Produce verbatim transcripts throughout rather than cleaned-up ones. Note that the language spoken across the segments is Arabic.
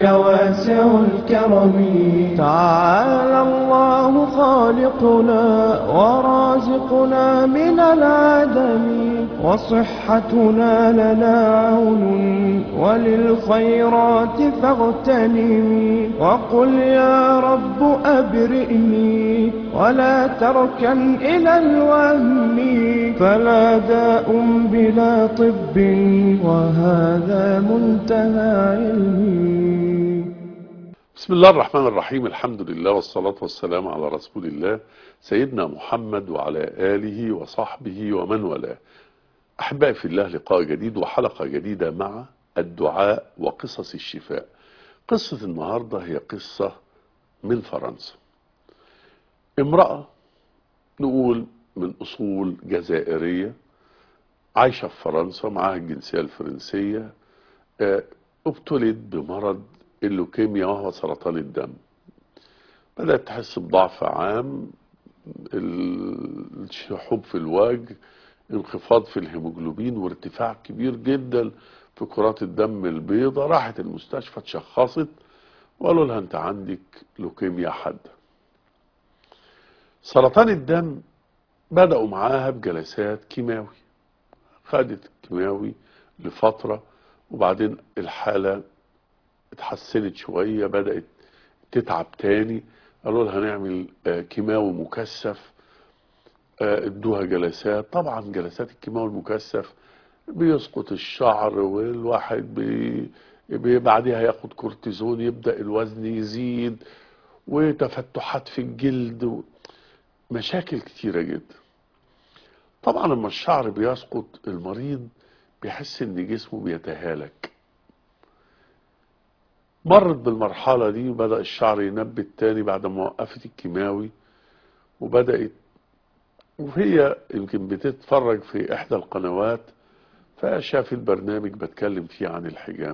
يا واسع الكرم تعالى الله خالقنا ورازقنا من العدم وصحتنا لنا عون وللخيرات فاغتنم وقل يا رب أبرئني ولا تركن إلى الوهم فلا داء بلا طب وهذا منتهى علمي. بسم الله الرحمن الرحيم. الحمد لله والصلاة والسلام على رسول الله سيدنا محمد وعلى آله وصحبه ومن والاه. أحبائي في الله، لقاء جديد وحلقة جديدة مع الدعاء وقصص الشفاء. قصة النهاردة هي قصة من فرنسا. امرأة نقول من أصول جزائرية عايشة في فرنسا، معاها الجنسية الفرنسية، ابتلت بمرض اللوكيميا وهو سرطان الدم. بدأت تحس بضعف عام، الشحوب في الوجه، انخفاض في الهيموجلوبين وارتفاع كبير جدا في كرات الدم البيضاء. راحت المستشفى اتشخصت وقالوا لها انت عندك لوكيميا حادة. سرطان الدم بدأوا معاها بجلسات كيماوي، خدت كيماوي لفترة وبعدين الحالة اتحسنت شوية، بدأت تتعب تاني. قالوا لها هنعمل كيماوي مكثف، ادوها جلسات. طبعا جلسات الكيماوي المكثف بيسقط الشعر والواحد بي بي بعدها ياخد كورتيزون، يبدأ الوزن يزيد وتفتحات في الجلد، مشاكل كتيرة جدا. طبعا لما الشعر بيسقط المريض بيحس ان جسمه بيتهالك. مرت بالمرحلة دي وبدأ الشعر ينبت تاني بعد ما وقفت الكيماوي، وبدأت وهي يمكن بتتفرج في إحدى القنوات فشاف البرنامج بتكلم فيه عن الحجام.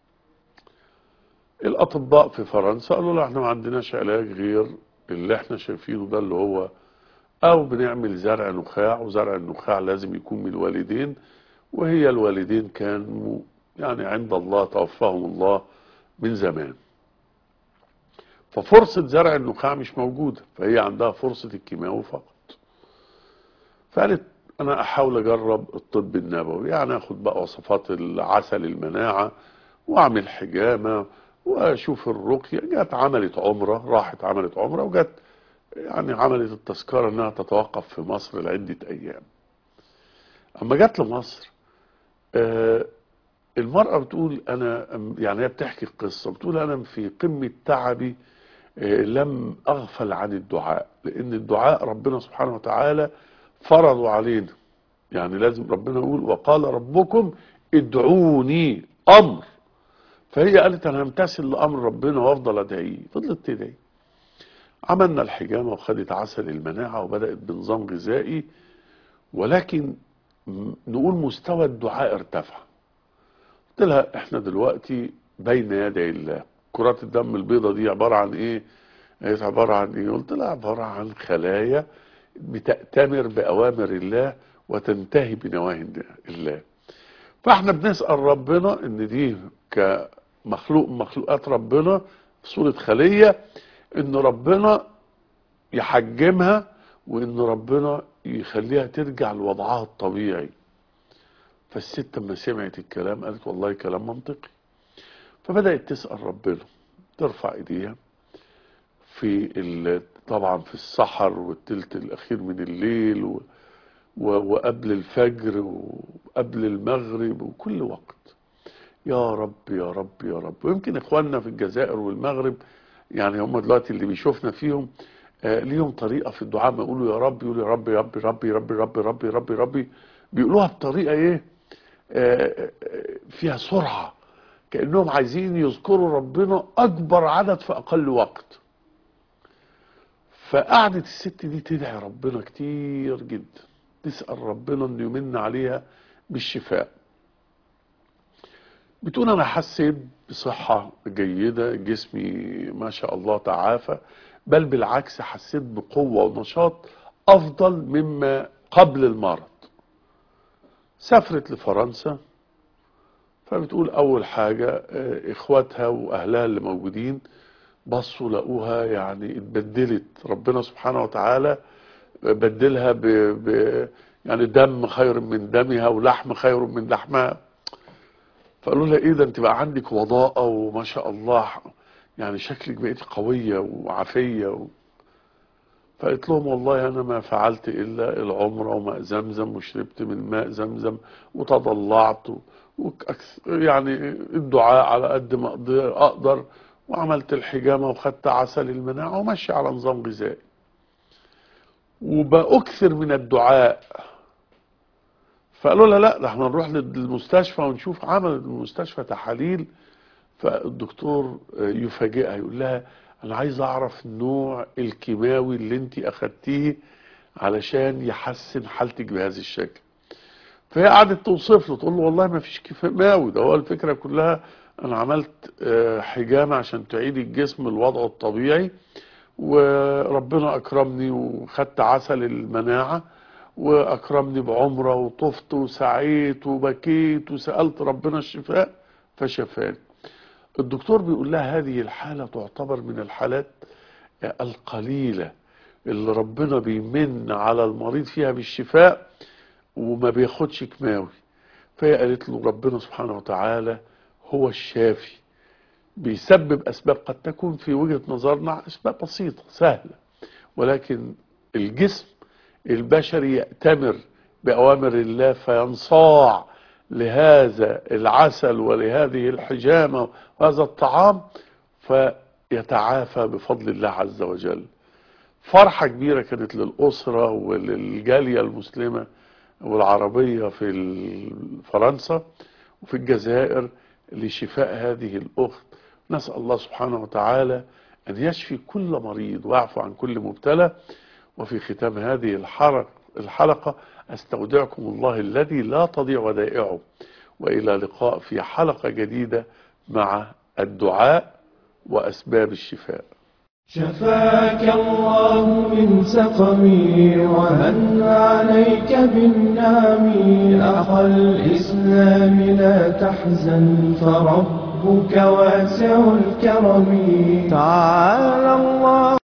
الأطباء في فرنسا قالوا له احنا ما عندناش علاج غير اللي احنا شايفينه ده، اللي هو أو بنعمل زرع نخاع، وزرع النخاع لازم يكون من الوالدين، وهي الوالدين كانوا يعني عند الله توفاهم الله من زمان، ففرصة زرع النخاع مش موجودة، فهي عندها فرصة الكيماوي فقط. فقالت أنا أحاول أجرب الطب النبوي، يعني أخد بقى وصفات العسل المناعة وأعمل حجامة وأشوف الرقية. جت عملت عمرة، راحت عملت عمرة وجت يعني عملت التذكرة أنها تتوقف في مصر لعدة أيام. أما جت لمصر آه المرأة بتقول أنا، يعني هي بتحكي القصة، بتقول أنا في قمة تعبي لم أغفل عن الدعاء، لأن الدعاء ربنا سبحانه وتعالى فرضوا علينا. يعني لازم ربنا يقول وقال ربكم ادعوني، أمر. فهي قالت أنا همتثل لأمر ربنا وأفضل أدعيه. فضلت تدعي. عملنا الحجامة وخدت عسل المناعة وبدأت بنظام غذائي، ولكن نقول مستوى الدعاء ارتفع. قلت لها احنا دلوقتي بين يدي الله. كرات الدم البيضاء دي عبارة عن ايه؟ هي عبارة عن ايه؟ قلت لها عبارة عن خلايا بتأتمر بأوامر الله وتنتهي بنواهي الله. فاحنا بنسأل ربنا ان دي كمخلوق من مخلوقات ربنا في صورة خلية، ان ربنا يحجمها وان ربنا يخليها ترجع لوضعها الطبيعي. فالست لما سمعت الكلام قالت والله كلام منطقي. فبدأت تسأل ربنا، ترفع ايديها في طبعا في السحر والتلت الاخير من الليل و وقبل الفجر وقبل المغرب وكل وقت، يا رب يا رب يا رب. ويمكن اخواننا في الجزائر والمغرب يعني هم دلوقتي اللي بيشوفنا فيهم آه ليهم طريقة في الدعاء، ما يقولوا يا رب يقولوا يا رب يا رب ربي ربي ربي ربي ربي ربي، بيقولوها بطريقة ايه آه فيها سرعة، كأنهم عايزين يذكروا ربنا أكبر عدد في أقل وقت. فقعدت الست دي تدعي ربنا كتير جدا، تسأل ربنا انه يمن عليها بالشفاء. بتقول انا حسيت بصحة جيدة، جسمي ما شاء الله تعافى، بل بالعكس حسيت بقوة ونشاط افضل مما قبل المرض. سافرت لفرنسا، فبتقول أول حاجة آه، إخواتها وأهلها اللي موجودين بصوا لقوها يعني اتبدلت، ربنا سبحانه وتعالى بدلها ب... ب... يعني دم خير من دمها ولحم خير من لحمها. فقالوا لها ايه ده، انت بقى عندك وضاءة وما شاء الله، يعني شكلك بقيتي قوية وعافية و... فقلت لهم والله انا ما فعلت الا العمرة وماء زمزم وشربت من ماء زمزم وتضلعت و... وأكث... يعني الدعاء على قد ما اقدر اقدر وعملت الحجامة وخدت عسل المناعة وماشي على نظام غذائي وبأكثر من الدعاء. فقالوا لا لا ده احنا نروح للمستشفى ونشوف. عمل المستشفى تحاليل، فالدكتور يفاجئها يقول لها انا عايز اعرف نوع الكيماوي اللي انت اخدتيه علشان يحسن حالتك بهذا الشكل. فهي قعدت توصف له، تقول له والله ما فيش كيماوي، ده هو الفكره كلها انا عملت حجامه عشان تعيد الجسم لوضعه الطبيعي، وربنا اكرمني وخدت عسل المناعه واكرمني بعمره وطفت وسعيت وبكيت وسالت ربنا الشفاء فشفاني. الدكتور بيقول لها هذه الحاله تعتبر من الحالات القليله اللي ربنا بيمن على المريض فيها بالشفاء وما بياخدش كيماوي. فهي قالت له ربنا سبحانه وتعالى هو الشافي، بيسبب أسباب قد تكون في وجهة نظرنا أسباب بسيطة سهلة، ولكن الجسم البشري يأتمر بأوامر الله فينصاع لهذا العسل ولهذه الحجامة وهذا الطعام فيتعافى بفضل الله عز وجل. فرحة كبيرة كانت للأسرة وللجالية المسلمة والعربية في فرنسا وفي الجزائر لشفاء هذه الأخت. نسأل الله سبحانه وتعالى أن يشفي كل مريض ويعفو عن كل مبتلى. وفي ختام هذه الحلقة أستودعكم الله الذي لا تضيع ودائعه، وإلى لقاء في حلقة جديدة مع الدعاء وأسباب الشفاء. شفاك الله من سقمي ومن عليك بالنعم. أخا الإسلام لا تحزن فربك واسع الكرم. تعالى الله